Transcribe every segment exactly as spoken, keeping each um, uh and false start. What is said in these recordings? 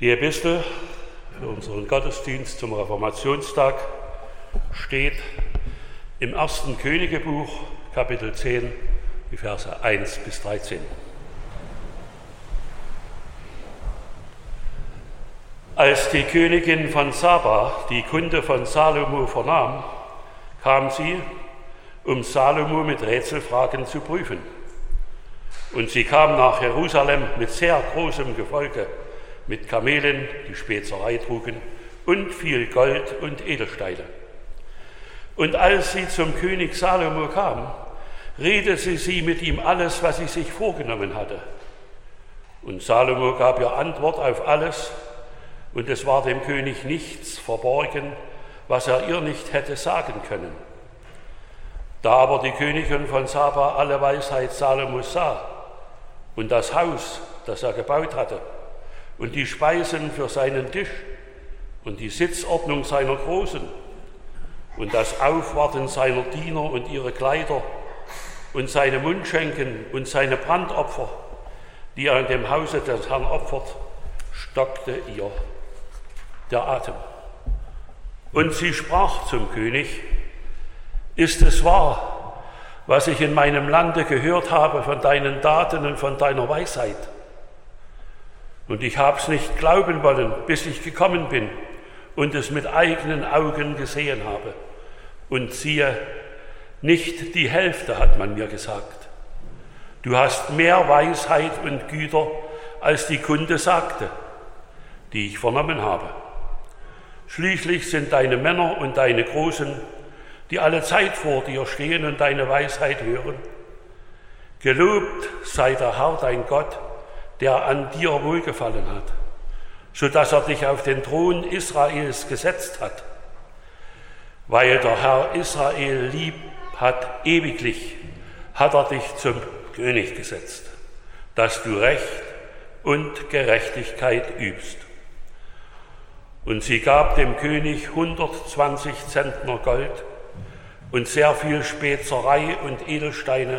Die Epistel für unseren Gottesdienst zum Reformationstag steht im ersten Königebuch, Kapitel zehn, die Verse eins bis dreizehn. Als die Königin von Saba die Kunde von Salomo vernahm, kam sie, um Salomo mit Rätselfragen zu prüfen. Und sie kam nach Jerusalem mit sehr großem Gefolge, mit Kamelen, die Spezerei trugen, und viel Gold und Edelsteine. Und als sie zum König Salomo kam, redete sie mit ihm alles, was sie sich vorgenommen hatte. Und Salomo gab ihr Antwort auf alles, und es war dem König nichts verborgen, was er ihr nicht hätte sagen können. Da aber die Königin von Saba alle Weisheit Salomos sah und das Haus, das er gebaut hatte, und die Speisen für seinen Tisch und die Sitzordnung seiner Großen und das Aufwarten seiner Diener und ihre Kleider und seine Mundschenken und seine Brandopfer, die er in dem Hause des Herrn opfert, stockte ihr der Atem. Und sie sprach zum König: Ist es wahr, was ich in meinem Lande gehört habe von deinen Taten und von deiner Weisheit? Und ich hab's nicht glauben wollen, bis ich gekommen bin und es mit eigenen Augen gesehen habe. Und siehe, nicht die Hälfte hat man mir gesagt. Du hast mehr Weisheit und Güter, als die Kunde sagte, die ich vernommen habe. Schließlich sind deine Männer und deine Großen, die alle Zeit vor dir stehen und deine Weisheit hören. Gelobt sei der Herr, dein Gott, der an dir wohlgefallen hat, so dass er dich auf den Thron Israels gesetzt hat. Weil der Herr Israel lieb hat ewiglich, hat er dich zum König gesetzt, dass du Recht und Gerechtigkeit übst. Und sie gab dem König hundertzwanzig Zentner Gold und sehr viel Spezerei und Edelsteine.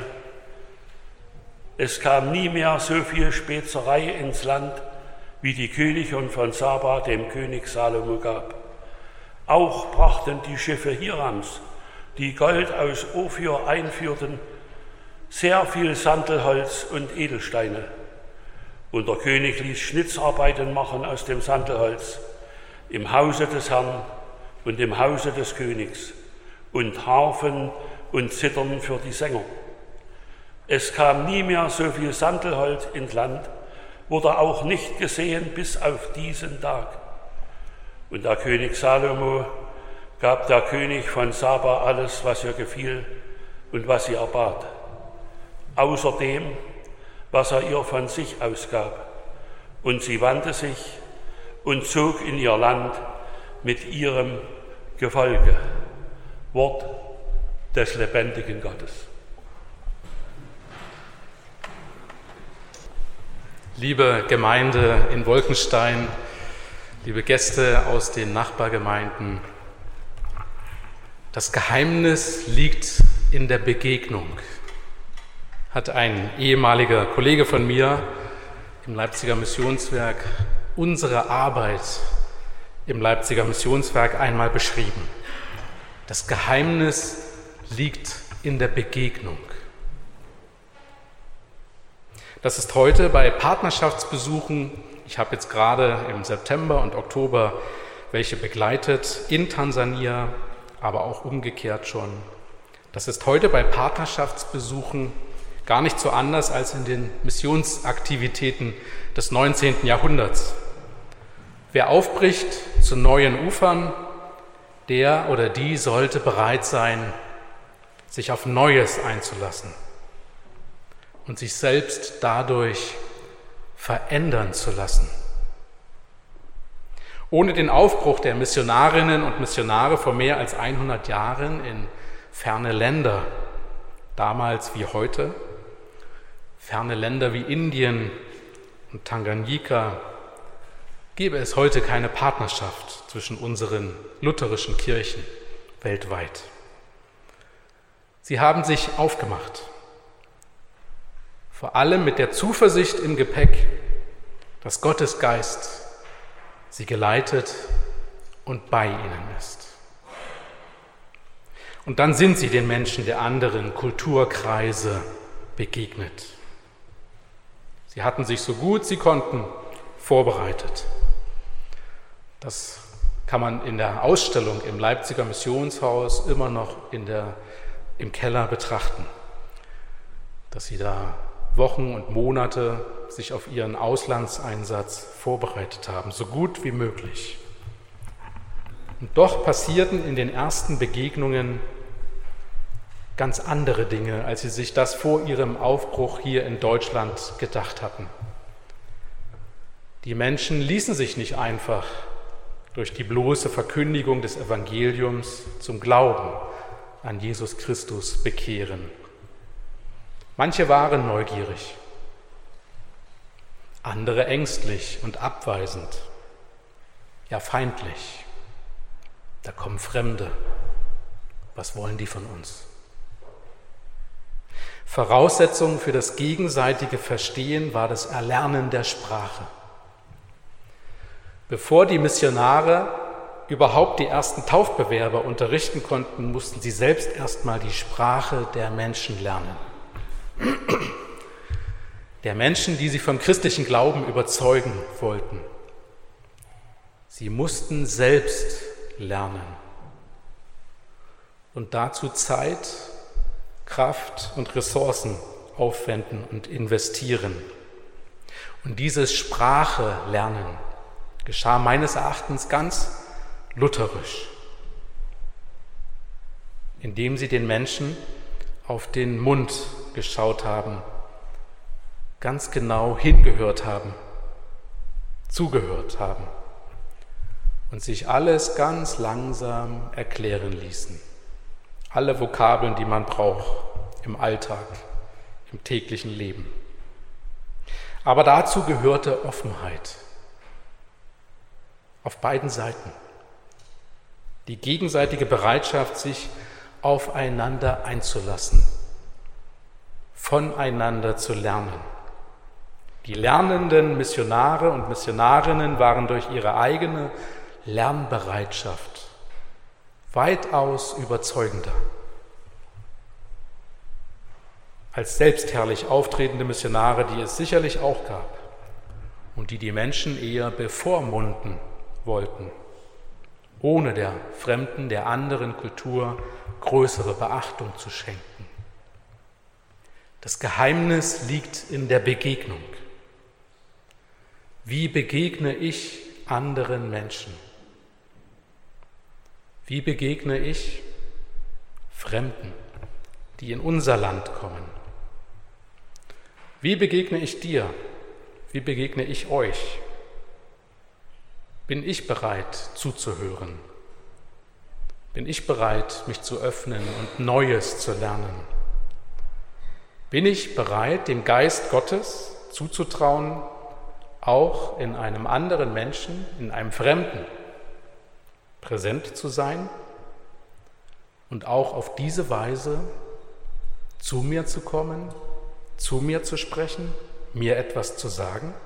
Es kam nie mehr so viel Spezerei ins Land, wie die Königin von Saba dem König Salomo gab. Auch brachten die Schiffe Hirams, die Gold aus Ophir einführten, sehr viel Sandelholz und Edelsteine. Und der König ließ Schnitzarbeiten machen aus dem Sandelholz im Hause des Herrn und im Hause des Königs und Harfen und Zittern für die Sänger. Es kam nie mehr so viel Sandelholz ins Land, wurde auch nicht gesehen bis auf diesen Tag. Und der König Salomo gab der König von Saba alles, was ihr gefiel und was sie erbat, außer dem, was er ihr von sich ausgab. Und sie wandte sich und zog in ihr Land mit ihrem Gefolge. Wort des lebendigen Gottes. Liebe Gemeinde in Wolkenstein, liebe Gäste aus den Nachbargemeinden, das Geheimnis liegt in der Begegnung, hat ein ehemaliger Kollege von mir im Leipziger Missionswerk unsere Arbeit im Leipziger Missionswerk einmal beschrieben. Das Geheimnis liegt in der Begegnung. Das ist heute bei Partnerschaftsbesuchen, ich habe jetzt gerade im September und Oktober welche begleitet, in Tansania, aber auch umgekehrt schon. Das ist heute bei Partnerschaftsbesuchen gar nicht so anders als in den Missionsaktivitäten des neunzehnten Jahrhunderts. Wer aufbricht zu neuen Ufern, der oder die sollte bereit sein, sich auf Neues einzulassen und sich selbst dadurch verändern zu lassen. Ohne den Aufbruch der Missionarinnen und Missionare vor mehr als hundert Jahren in ferne Länder, damals wie heute, ferne Länder wie Indien und Tanganyika, gäbe es heute keine Partnerschaft zwischen unseren lutherischen Kirchen weltweit. Sie haben sich aufgemacht, vor allem mit der Zuversicht im Gepäck, dass Gottes Geist sie geleitet und bei ihnen ist. Und dann sind sie den Menschen der anderen Kulturkreise begegnet. Sie hatten sich so gut sie konnten vorbereitet. Das kann man in der Ausstellung im Leipziger Missionshaus immer noch in der, im Keller betrachten, dass sie da Wochen und Monate sich auf ihren Auslandseinsatz vorbereitet haben, so gut wie möglich. Und doch passierten in den ersten Begegnungen ganz andere Dinge, als sie sich das vor ihrem Aufbruch hier in Deutschland gedacht hatten. Die Menschen ließen sich nicht einfach durch die bloße Verkündigung des Evangeliums zum Glauben an Jesus Christus bekehren. Manche waren neugierig, andere ängstlich und abweisend, ja feindlich. Da kommen Fremde. Was wollen die von uns? Voraussetzung für das gegenseitige Verstehen war das Erlernen der Sprache. Bevor die Missionare überhaupt die ersten Taufbewerber unterrichten konnten, mussten sie selbst erstmal die Sprache der Menschen lernen. Der Menschen, die sie vom christlichen Glauben überzeugen wollten. Sie mussten selbst lernen und dazu Zeit, Kraft und Ressourcen aufwenden und investieren. Und dieses Sprache lernen geschah meines Erachtens ganz lutherisch, indem sie den Menschen auf den Mund geschaut haben, ganz genau hingehört haben, zugehört haben und sich alles ganz langsam erklären ließen. Alle Vokabeln, die man braucht im Alltag, im täglichen Leben. Aber dazu gehörte Offenheit auf beiden Seiten. Die gegenseitige Bereitschaft, sich aufeinander einzulassen, voneinander zu lernen. Die lernenden Missionare und Missionarinnen waren durch ihre eigene Lernbereitschaft weitaus überzeugender als selbstherrlich auftretende Missionare, die es sicherlich auch gab und die die Menschen eher bevormunden wollten, ohne der fremden, der anderen Kultur größere Beachtung zu schenken. Das Geheimnis liegt in der Begegnung. Wie begegne ich anderen Menschen? Wie begegne ich Fremden, die in unser Land kommen? Wie begegne ich dir? Wie begegne ich euch? Bin ich bereit zuzuhören? Bin ich bereit, mich zu öffnen und Neues zu lernen? Bin ich bereit, dem Geist Gottes zuzutrauen, auch in einem anderen Menschen, in einem Fremden, präsent zu sein und auch auf diese Weise zu mir zu kommen, zu mir zu sprechen, mir etwas zu sagen?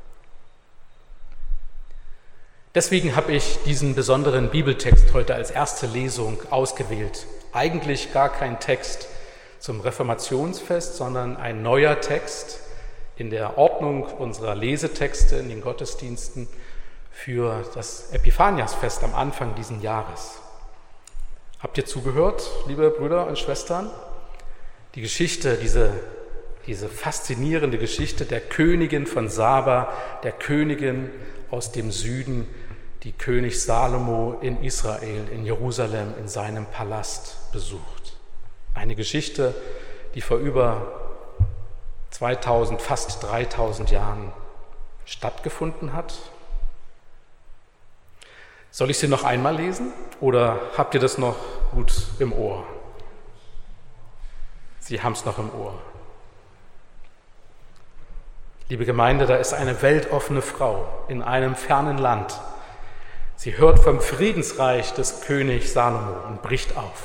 Deswegen habe ich diesen besonderen Bibeltext heute als erste Lesung ausgewählt. Eigentlich gar kein Text zum Reformationsfest, sondern ein neuer Text in der Ordnung unserer Lesetexte in den Gottesdiensten für das Epiphaniasfest am Anfang dieses Jahres. Habt ihr zugehört, liebe Brüder und Schwestern? Die Geschichte, diese, diese faszinierende Geschichte der Königin von Saba, der Königin aus dem Süden, die König Salomo in Israel, in Jerusalem, in seinem Palast besucht. Eine Geschichte, die vor über zweitausend, fast dreitausend Jahren stattgefunden hat. Soll ich sie noch einmal lesen oder habt ihr das noch gut im Ohr? Sie haben es noch im Ohr. Liebe Gemeinde, da ist eine weltoffene Frau in einem fernen Land. Sie hört vom Friedensreich des Königs Salomo und bricht auf.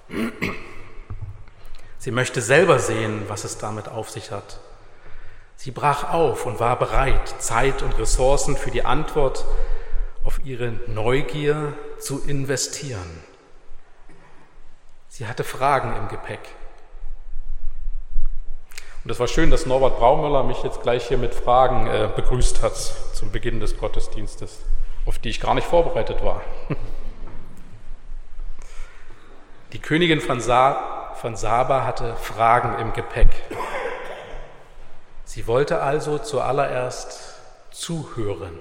Sie möchte selber sehen, was es damit auf sich hat. Sie brach auf und war bereit, Zeit und Ressourcen für die Antwort auf ihre Neugier zu investieren. Sie hatte Fragen im Gepäck. Und es war schön, dass Norbert Braumüller mich jetzt gleich hier mit Fragen äh, begrüßt hat zum Beginn des Gottesdienstes, auf die ich gar nicht vorbereitet war. Die Königin von, Sa- von Saba hatte Fragen im Gepäck. Sie wollte also zuallererst zuhören.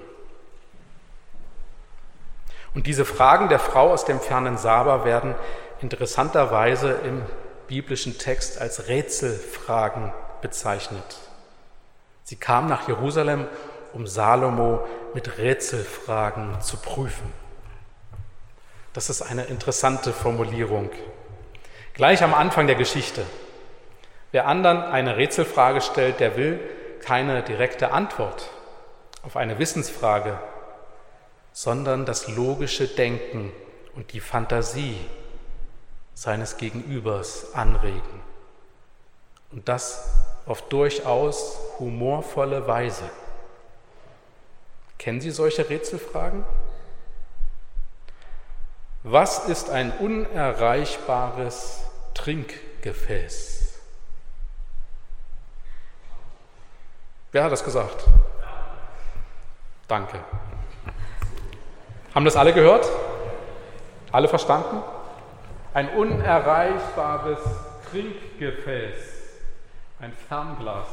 Und diese Fragen der Frau aus dem fernen Saba werden interessanterweise im biblischen Text als Rätselfragen bezeichnet. Sie kam nach Jerusalem, um Salomo mit Rätselfragen zu prüfen. Das ist eine interessante Formulierung. Gleich am Anfang der Geschichte. Wer anderen eine Rätselfrage stellt, der will keine direkte Antwort auf eine Wissensfrage, sondern das logische Denken und die Fantasie seines Gegenübers anregen. Und das auf durchaus humorvolle Weise. Kennen Sie solche Rätselfragen? Was ist ein unerreichbares Trinkgefäß? Wer hat das gesagt? Danke. Haben das alle gehört? Alle verstanden? Ein unerreichbares Trinkgefäß, ein Fernglas.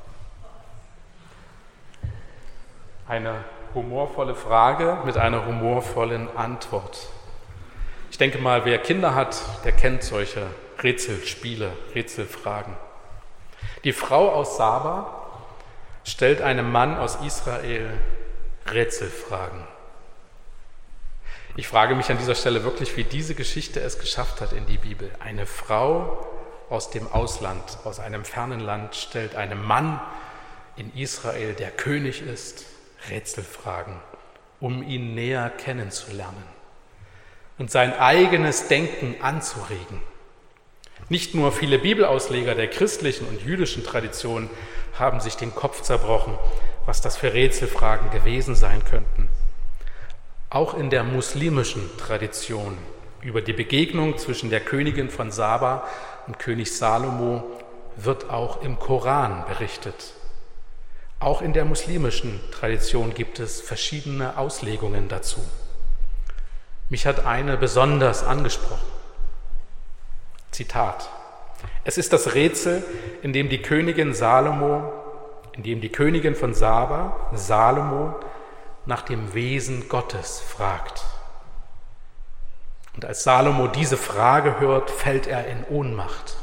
Eine humorvolle Frage mit einer humorvollen Antwort. Ich denke mal, wer Kinder hat, der kennt solche Rätselspiele, Rätselfragen. Die Frau aus Saba stellt einem Mann aus Israel Rätselfragen. Ich frage mich an dieser Stelle wirklich, wie diese Geschichte es geschafft hat in die Bibel. Eine Frau aus dem Ausland, aus einem fernen Land, stellt einem Mann in Israel, der König ist, Rätselfragen, um ihn näher kennenzulernen und sein eigenes Denken anzuregen. Nicht nur viele Bibelausleger der christlichen und jüdischen Tradition haben sich den Kopf zerbrochen, was das für Rätselfragen gewesen sein könnten. Auch in der muslimischen Tradition über die Begegnung zwischen der Königin von Saba und König Salomo wird auch im Koran berichtet. Auch in der muslimischen Tradition gibt es verschiedene Auslegungen dazu. Mich hat eine besonders angesprochen. Zitat: Es ist das Rätsel, in dem die Königin Salomo, in dem die Königin von Saba, Salomo, nach dem Wesen Gottes fragt. Und als Salomo diese Frage hört, fällt er in Ohnmacht.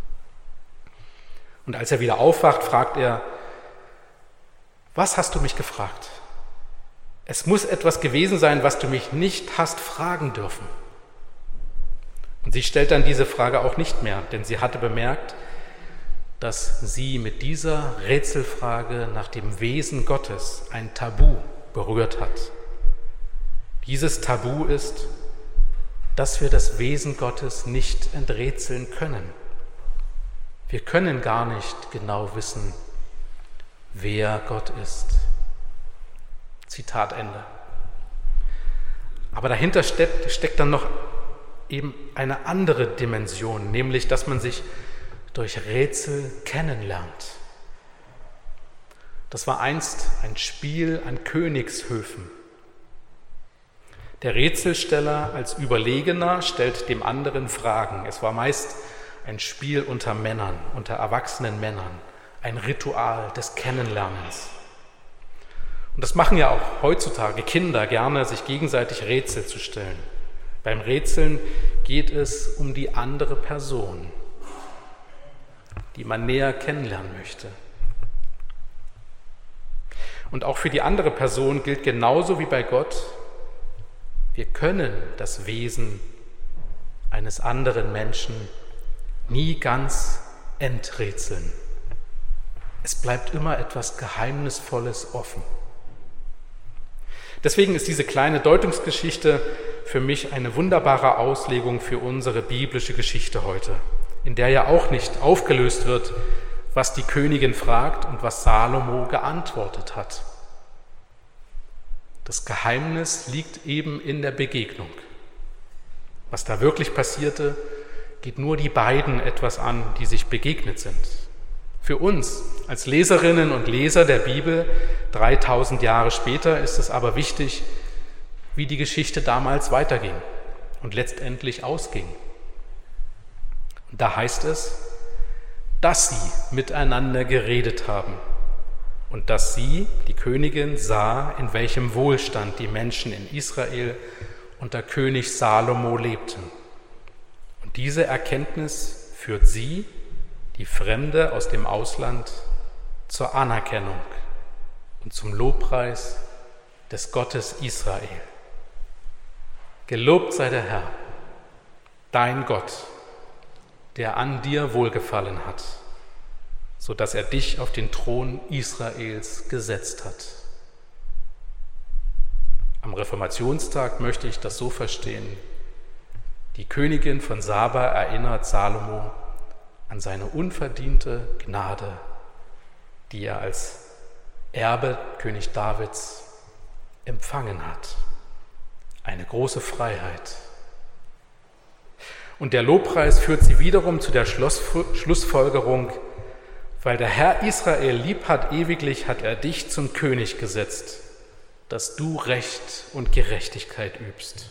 Und als er wieder aufwacht, fragt er: Was hast du mich gefragt? Es muss etwas gewesen sein, was du mich nicht hast fragen dürfen. Und sie stellt dann diese Frage auch nicht mehr, denn sie hatte bemerkt, dass sie mit dieser Rätselfrage nach dem Wesen Gottes ein Tabu berührt hat. Dieses Tabu ist, dass wir das Wesen Gottes nicht enträtseln können. Wir können gar nicht genau wissen, wer Gott ist. Zitat Ende. Aber dahinter steckt, steckt dann noch eben eine andere Dimension, nämlich, dass man sich durch Rätsel kennenlernt. Das war einst ein Spiel an Königshöfen. Der Rätselsteller als Überlegener stellt dem anderen Fragen. Es war meist ein Spiel unter Männern, unter erwachsenen Männern, ein Ritual des Kennenlernens. Und das machen ja auch heutzutage Kinder gerne, sich gegenseitig Rätsel zu stellen. Beim Rätseln geht es um die andere Person, die man näher kennenlernen möchte. Und auch für die andere Person gilt genauso wie bei Gott: Wir können das Wesen eines anderen Menschen nie ganz enträtseln. Es bleibt immer etwas Geheimnisvolles offen. Deswegen ist diese kleine Deutungsgeschichte für mich eine wunderbare Auslegung für unsere biblische Geschichte heute, in der ja auch nicht aufgelöst wird, was die Königin fragt und was Salomo geantwortet hat. Das Geheimnis liegt eben in der Begegnung. Was da wirklich passierte, geht nur die beiden etwas an, die sich begegnet sind. Für uns als Leserinnen und Leser der Bibel dreitausend Jahre später ist es aber wichtig, wie die Geschichte damals weiterging und letztendlich ausging. Und da heißt es, dass sie miteinander geredet haben und dass sie, die Königin, sah, in welchem Wohlstand die Menschen in Israel unter König Salomo lebten. Und diese Erkenntnis führt sie, die Fremde aus dem Ausland, zur Anerkennung und zum Lobpreis des Gottes Israel. Gelobt sei der Herr, dein Gott, der an dir wohlgefallen hat, so dass er dich auf den Thron Israels gesetzt hat. Am Reformationstag möchte ich das so verstehen: Die Königin von Saba erinnert Salomo an seine unverdiente Gnade, die er als Erbe König Davids empfangen hat. Eine große Freiheit. Und der Lobpreis führt sie wiederum zu der Schluss, Schlussfolgerung, weil der Herr Israel lieb hat ewiglich, hat er dich zum König gesetzt, dass du Recht und Gerechtigkeit übst.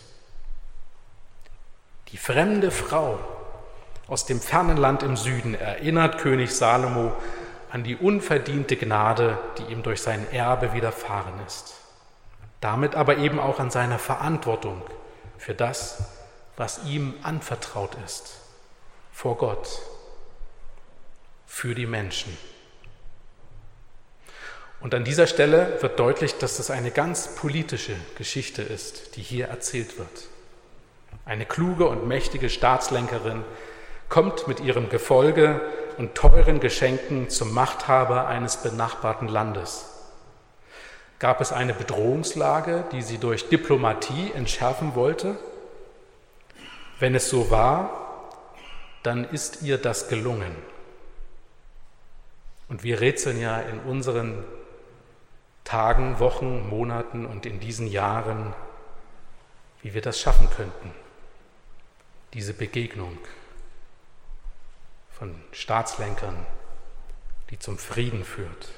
Die fremde Frau aus dem fernen Land im Süden erinnert König Salomo an die unverdiente Gnade, die ihm durch sein Erbe widerfahren ist. Damit aber eben auch an seine Verantwortung für das, was ihm anvertraut ist, vor Gott, für die Menschen. Und an dieser Stelle wird deutlich, dass es eine ganz politische Geschichte ist, die hier erzählt wird. Eine kluge und mächtige Staatslenkerin kommt mit ihrem Gefolge und teuren Geschenken zum Machthaber eines benachbarten Landes. Gab es eine Bedrohungslage, die sie durch Diplomatie entschärfen wollte? Wenn es so war, dann ist ihr das gelungen. Und wir rätseln ja in unseren Tagen, Wochen, Monaten und in diesen Jahren, wie wir das schaffen könnten. Diese Begegnung von Staatslenkern, die zum Frieden führt.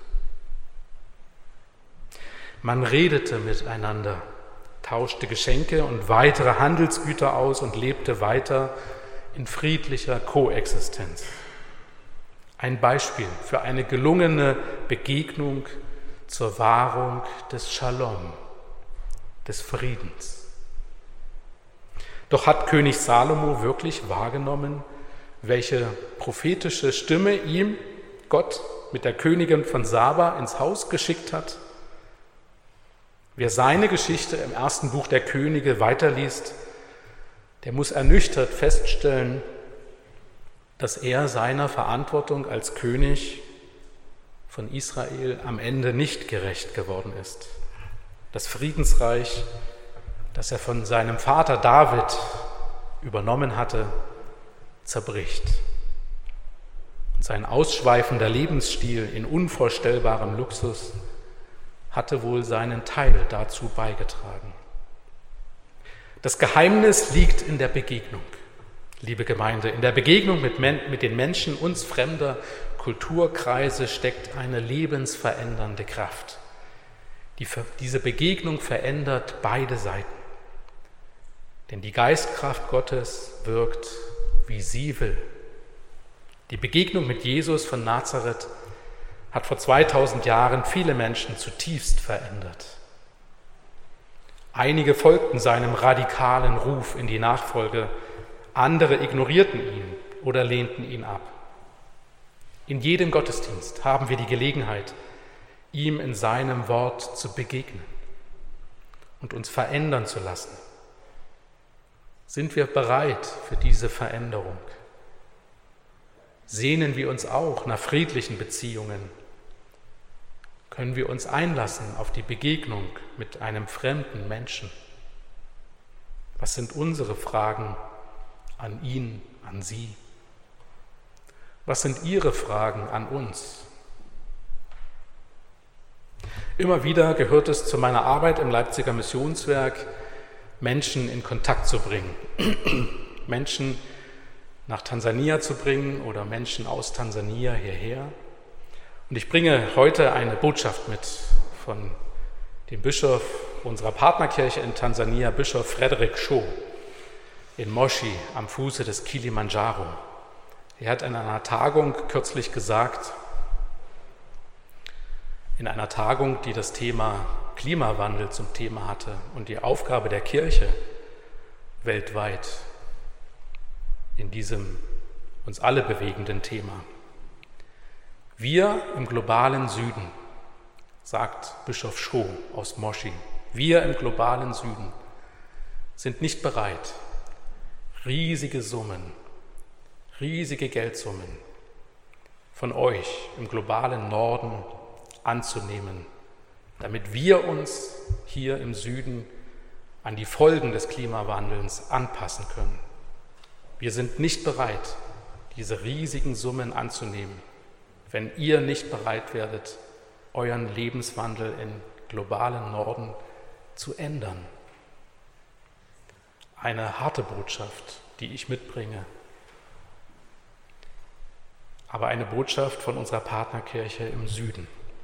Man redete miteinander, tauschte Geschenke und weitere Handelsgüter aus und lebte weiter in friedlicher Koexistenz. Ein Beispiel für eine gelungene Begegnung zur Wahrung des Shalom, des Friedens. Doch hat König Salomo wirklich wahrgenommen, welche prophetische Stimme ihm Gott mit der Königin von Saba ins Haus geschickt hat? Wer seine Geschichte im ersten Buch der Könige weiterliest, der muss ernüchtert feststellen, dass er seiner Verantwortung als König von Israel am Ende nicht gerecht geworden ist. Das Friedensreich, das er von seinem Vater David übernommen hatte, zerbricht. Und sein ausschweifender Lebensstil in unvorstellbarem Luxus hatte wohl seinen Teil dazu beigetragen. Das Geheimnis liegt in der Begegnung, liebe Gemeinde. In der Begegnung mit, Men- mit den Menschen uns fremder Kulturkreise steckt eine lebensverändernde Kraft. Die, diese Begegnung verändert beide Seiten. Denn die Geistkraft Gottes wirkt, wie sie will. Die Begegnung mit Jesus von Nazareth hat vor zweitausend Jahren viele Menschen zutiefst verändert. Einige folgten seinem radikalen Ruf in die Nachfolge, andere ignorierten ihn oder lehnten ihn ab. In jedem Gottesdienst haben wir die Gelegenheit, ihm in seinem Wort zu begegnen und uns verändern zu lassen. Sind wir bereit für diese Veränderung? Sehnen wir uns auch nach friedlichen Beziehungen? Können wir uns einlassen auf die Begegnung mit einem fremden Menschen? Was sind unsere Fragen an ihn, an sie? Was sind Ihre Fragen an uns? Immer wieder gehört es zu meiner Arbeit im Leipziger Missionswerk, Menschen in Kontakt zu bringen. Menschen nach Tansania zu bringen oder Menschen aus Tansania hierher. Und ich bringe heute eine Botschaft mit von dem Bischof unserer Partnerkirche in Tansania, Bischof Frederick Cho, in Moshi am Fuße des Kilimanjaro. Er hat in einer Tagung kürzlich gesagt, in einer Tagung, die das Thema Klimawandel zum Thema hatte und die Aufgabe der Kirche weltweit in diesem uns alle bewegenden Thema. Wir im globalen Süden, sagt Bischof Cho aus Moshi, wir im globalen Süden sind nicht bereit, riesige Summen, riesige Geldsummen von euch im globalen Norden anzunehmen, damit wir uns hier im Süden an die Folgen des Klimawandels anpassen können. Wir sind nicht bereit, diese riesigen Summen anzunehmen, wenn ihr nicht bereit werdet, euren Lebenswandel im globalen Norden zu ändern. Eine harte Botschaft, die ich mitbringe, aber eine Botschaft von unserer Partnerkirche im Süden.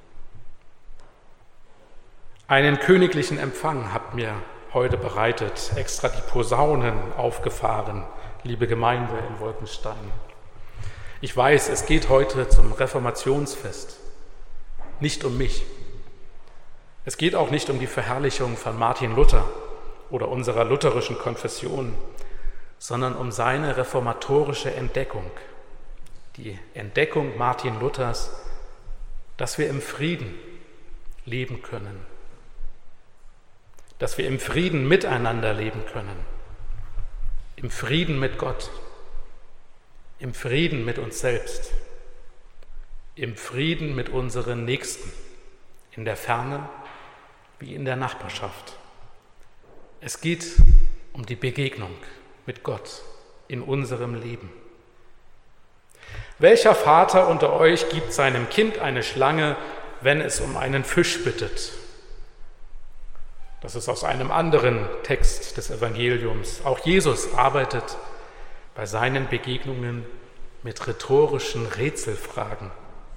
Einen königlichen Empfang habt mir heute bereitet, extra die Posaunen aufgefahren, liebe Gemeinde in Wolkenstein. Ich weiß, es geht heute zum Reformationsfest nicht um mich. Es geht auch nicht um die Verherrlichung von Martin Luther oder unserer lutherischen Konfession, sondern um seine reformatorische Entdeckung, die Entdeckung Martin Luthers, dass wir im Frieden leben können, dass wir im Frieden miteinander leben können, im Frieden mit Gott, im Frieden mit uns selbst, im Frieden mit unseren Nächsten, in der Ferne wie in der Nachbarschaft. Es geht um die Begegnung mit Gott in unserem Leben. Welcher Vater unter euch gibt seinem Kind eine Schlange, wenn es um einen Fisch bittet? Das ist aus einem anderen Text des Evangeliums. Auch Jesus arbeitet bei seinen Begegnungen mit rhetorischen Rätselfragen.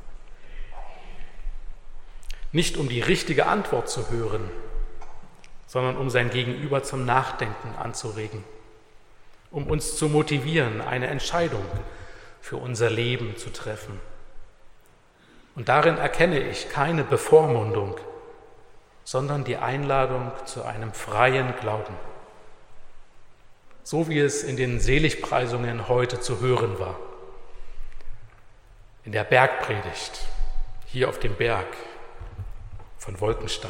Nicht um die richtige Antwort zu hören, sondern um sein Gegenüber zum Nachdenken anzuregen, um uns zu motivieren, eine Entscheidung für unser Leben zu treffen. Und darin erkenne ich keine Bevormundung, sondern die Einladung zu einem freien Glauben. So wie es in den Seligpreisungen heute zu hören war. In der Bergpredigt, hier auf dem Berg von Wolkenstein.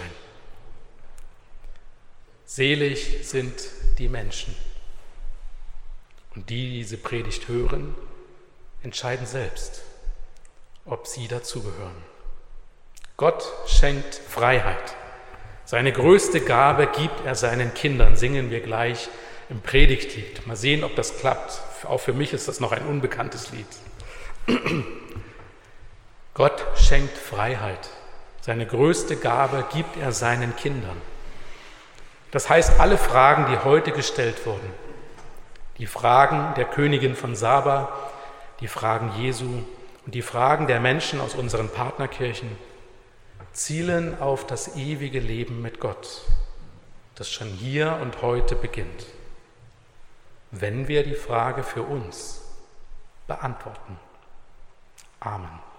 Selig sind die Menschen. Und die, die diese Predigt hören, entscheiden selbst, ob sie dazugehören. Gott schenkt Freiheit. Seine größte Gabe gibt er seinen Kindern, singen wir gleich im Predigtlied. Mal sehen, ob das klappt. Auch für mich ist das noch ein unbekanntes Lied. Gott schenkt Freiheit. Seine größte Gabe gibt er seinen Kindern. Das heißt, alle Fragen, die heute gestellt wurden, die Fragen der Königin von Saba, die Fragen Jesu und die Fragen der Menschen aus unseren Partnerkirchen, zielen auf das ewige Leben mit Gott, das schon hier und heute beginnt, wenn wir die Frage für uns beantworten. Amen.